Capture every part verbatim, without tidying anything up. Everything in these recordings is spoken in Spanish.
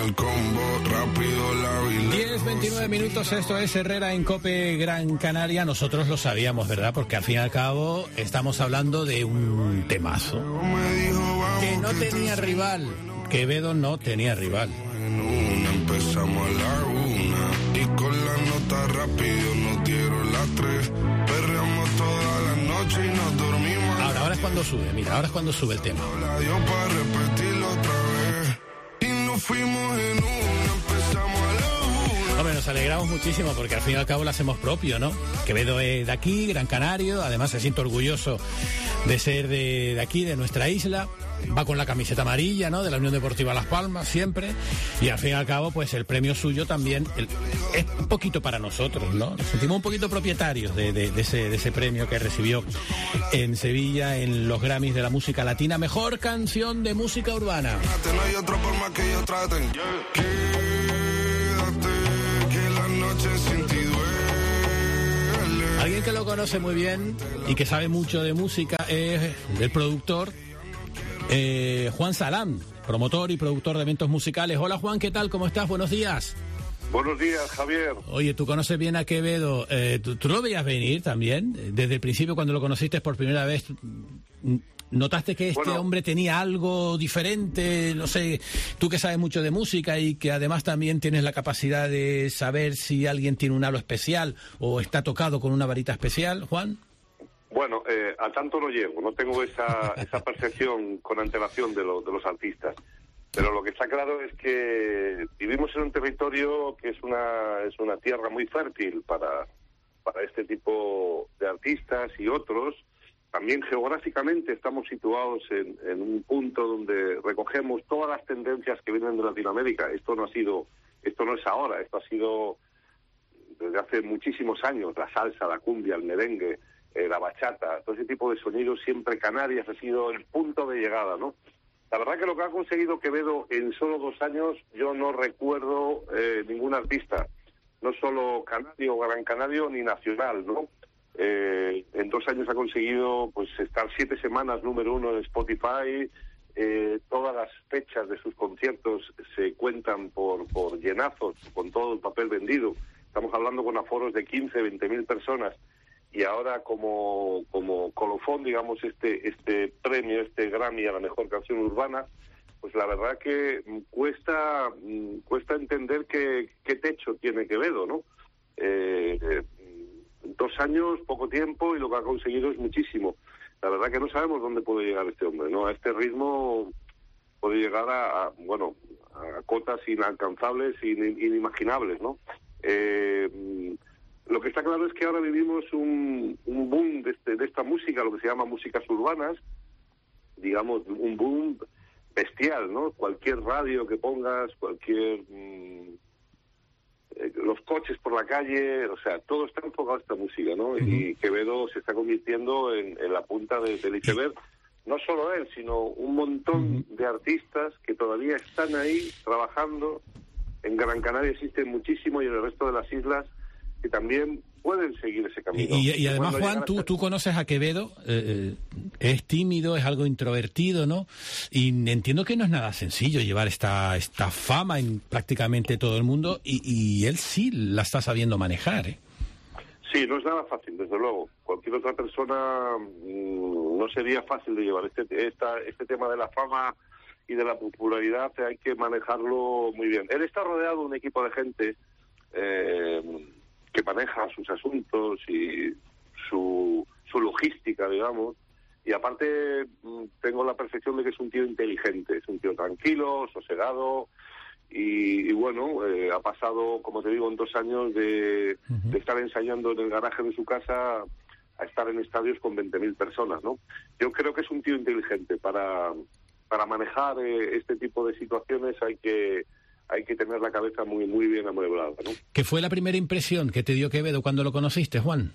el combo, rápido la vi. diez veintinueve minutos, esto es Herrera en COPE Gran Canaria. Nosotros lo sabíamos, ¿verdad? Porque al fin y al cabo estamos hablando de un temazo que no tenía rival. Quevedo no tenía rival. En una empezamos a la una y con la nota rápido nos dieron las tres. Perreamos toda la noche y nos dormimos. Ahora, ahora es cuando sube, mira, ahora es cuando sube el tema. La dio para repetirlo otra vez y nos fuimos en una, empezamos a la una. Hombre, nos alegramos muchísimo porque al fin y al cabo lo hacemos propio, ¿no? Quevedo es de aquí, Gran Canario, además se siente orgulloso de ser de, de aquí, de nuestra isla. Va con la camiseta amarilla, ¿no? De la Unión Deportiva Las Palmas, siempre. Y al fin y al cabo, pues el premio suyo también el, es un poquito para nosotros, ¿no? Nos sentimos un poquito propietarios de, de, de, ese, de ese premio que recibió en Sevilla en los Grammys de la música latina. Mejor canción de música urbana. No hay otra forma que ellos traten. Quédate, que la noche sin ti duele. Alguien que lo conoce muy bien y que sabe mucho de música es el productor Eh, Juan Salán, promotor y productor de eventos musicales. Hola Juan, ¿qué tal? ¿Cómo estás? Buenos días. Buenos días, Javier. Oye, tú conoces bien a Quevedo. Eh, ¿tú, ¿Tú lo veías venir también? Desde el principio, cuando lo conociste por primera vez, ¿notaste que este bueno, hombre tenía algo diferente? No sé, tú que sabes mucho de música y que además también tienes la capacidad de saber si alguien tiene un halo especial o está tocado con una varita especial, Juan. Bueno, eh, a tanto no llego, no tengo esa, esa percepción con antelación de, lo, de los artistas. Pero lo que está claro es que vivimos en un territorio que es una es una tierra muy fértil para, para este tipo de artistas y otros. También geográficamente estamos situados en, en un punto donde recogemos todas las tendencias que vienen de Latinoamérica. Esto no ha sido, esto no es ahora, esto ha sido desde hace muchísimos años. La salsa, la cumbia, el merengue, Eh, la bachata, todo ese tipo de sonidos, siempre Canarias ha sido el punto de llegada, ¿no? La verdad que lo que ha conseguido Quevedo en solo dos años, yo no recuerdo eh, ningún artista, no solo canario o gran canario, ni nacional, ¿no? Eh, en dos años ha conseguido pues estar siete semanas número uno en Spotify, eh, todas las fechas de sus conciertos se cuentan por, por llenazos, con todo el papel vendido. Estamos hablando con aforos de quince, veinte mil personas. Y ahora como como colofón, digamos, este este premio, este Grammy a la mejor canción urbana, pues la verdad que cuesta cuesta entender qué, qué techo tiene Quevedo, ¿no? Eh, eh, dos años, poco tiempo, y lo que ha conseguido es muchísimo. La verdad que no sabemos dónde puede llegar este hombre, ¿no? A este ritmo puede llegar a, a bueno, a cotas inalcanzables, in, inimaginables, ¿no? Eh, Lo que está claro es que ahora vivimos un, un boom de, este, de esta música, lo que se llama músicas urbanas, digamos, un boom bestial, ¿no? Cualquier radio que pongas, cualquier... Mmm, eh, los coches por la calle, o sea, todo está enfocado a esta música, ¿no? Uh-huh. Y Quevedo se está convirtiendo en, en la punta de, del iceberg. No solo él, sino un montón uh-huh. de artistas que todavía están ahí trabajando. En Gran Canaria existen muchísimo y en el resto de las islas que también pueden seguir ese camino. Y, y, y además, Juan, tú, tú conoces a Quevedo, eh, es tímido, es algo introvertido, ¿no? Y entiendo que no es nada sencillo llevar esta esta fama en prácticamente todo el mundo, y, y él sí la está sabiendo manejar, ¿eh? Sí, no es nada fácil, desde luego. Cualquier otra persona mmm, no sería fácil de llevar. Este, esta, este tema de la fama y de la popularidad hay que manejarlo muy bien. Él está rodeado de un equipo de gente eh, que maneja sus asuntos y su, su logística, digamos, y aparte tengo la percepción de que es un tío inteligente, es un tío tranquilo, sosegado, y, y bueno, eh, ha pasado, como te digo, en dos años de, uh-huh. de estar ensayando en el garaje de su casa a estar en estadios con veinte mil personas, ¿no? Yo creo que es un tío inteligente. Para, para manejar eh, este tipo de situaciones hay que... hay que tener la cabeza muy muy bien amueblada, ¿no? ¿Qué fue la primera impresión que te dio Quevedo cuando lo conociste, Juan?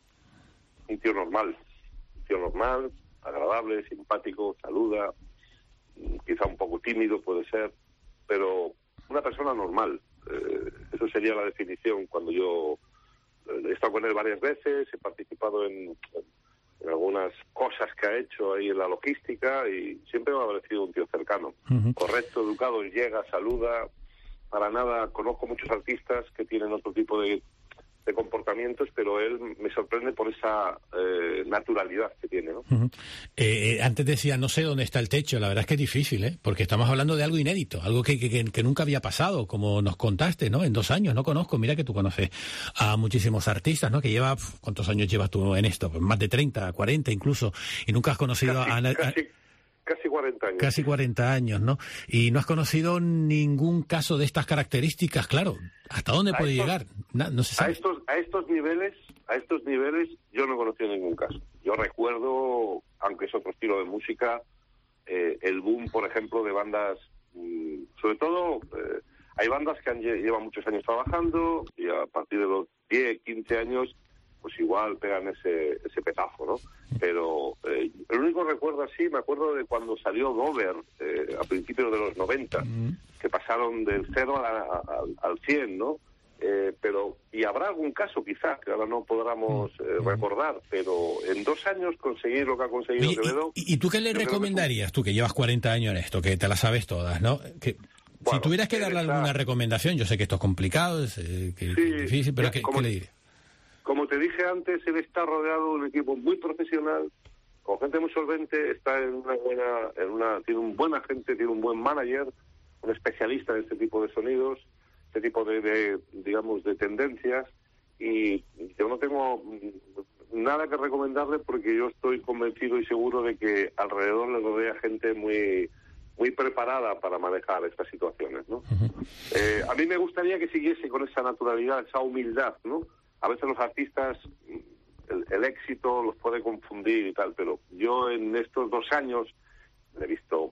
Un tío normal, un tío normal, agradable, simpático, saluda, quizá un poco tímido puede ser, pero una persona normal. Eh, eso sería la definición. Cuando yo he estado con él varias veces, he participado en, en algunas cosas que ha hecho ahí en la logística y siempre me ha parecido un tío cercano, uh-huh. correcto, educado, llega, saluda. para nada. Conozco muchos artistas que tienen otro tipo de, de comportamientos, pero él me sorprende por esa eh, naturalidad que tiene, ¿no? Uh-huh. eh, antes decía, no sé dónde está el techo. La verdad es que es difícil, ¿eh? Porque estamos hablando de algo inédito, algo que, que, que nunca había pasado, como nos contaste, ¿no? En dos años, no conozco, mira que tú conoces a muchísimos artistas, ¿no? Que lleva, ¿cuántos años llevas tú en esto? Pues más de treinta, cuarenta incluso, y nunca has conocido casi, a nadie. Casi, casi cuarenta años. Casi cuarenta años, ¿no? Y no has conocido ningún caso de estas características, claro. ¿Hasta dónde a puede estos, llegar? No, no se sabe. A estos, a estos niveles, a estos niveles, yo no he conocido ningún caso. Yo recuerdo, aunque es otro estilo de música, eh, el boom, por ejemplo, de bandas, mmm, sobre todo, eh, hay bandas que han, llevan muchos años trabajando y a partir de los diez, quince años, pues igual pegan ese ese petazo, ¿no? Pero eh, el único recuerdo así, me acuerdo de cuando salió Dover, eh, a principios de los noventa, mm. que pasaron del cero a, a, al cien, ¿no? Eh, pero, y habrá algún caso quizás, que ahora no podamos eh, recordar, pero en dos años conseguir lo que ha conseguido Quevedo... ¿Y, y tú qué le recomendarías, tú que llevas cuarenta años en esto, que te las sabes todas, ¿no? Que, bueno, si tuvieras que darle está... alguna recomendación, yo sé que esto es complicado, es, eh, que, sí, que es difícil, pero ya, ¿qué, como... ¿qué le dirías? Como te dije antes, él está rodeado de un equipo muy profesional, con gente muy solvente, está en una buena, en una, tiene un buen agente, tiene un buen manager, un especialista en este tipo de sonidos, este tipo de, de digamos, de tendencias, y yo no tengo nada que recomendarle porque yo estoy convencido y seguro de que alrededor le rodea gente muy muy preparada para manejar estas situaciones, ¿no? Uh-huh. Eh, a mí me gustaría que siguiese con esa naturalidad, esa humildad, ¿no? A veces los artistas, el, el éxito los puede confundir y tal, pero yo en estos dos años le he visto,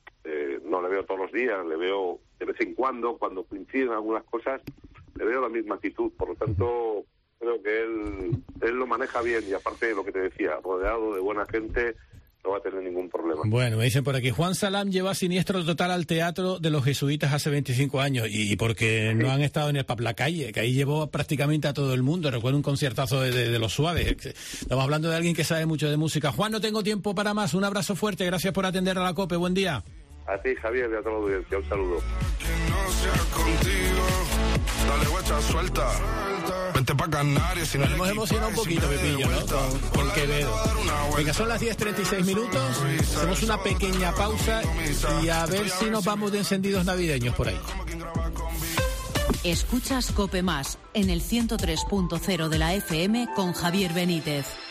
eh, no le veo todos los días, le veo de vez en cuando, cuando coinciden algunas cosas, le veo la misma actitud. Por lo tanto, creo que él, él lo maneja bien y aparte de lo que te decía, rodeado de buena gente, no va a tener ningún problema. Bueno, me dicen por aquí, Juan Salam lleva Siniestro Total al teatro de los jesuitas hace veinticinco años y, y porque sí. no han estado en el Paplacalle, que ahí llevó prácticamente a todo el mundo. Recuerdo un conciertazo de, de, de Los Suaves. Estamos hablando de alguien que sabe mucho de música. Juan, no tengo tiempo para más. Un abrazo fuerte. Gracias por atender a la COPE. Buen día. A ti, Javier, y a toda la audiencia. Un saludo. Que no sea contigo, dale guacha suelta. Vente pa' Canarias. Nos hemos emocionado un poquito, Pepillo, ¿no? Con, con Quevedo. Venga, son las diez treinta y seis minutos. Hacemos una pequeña pausa y a ver si nos vamos de encendidos navideños por ahí. Escuchas COPE Más en el ciento tres punto cero de la F M con Javier Benítez.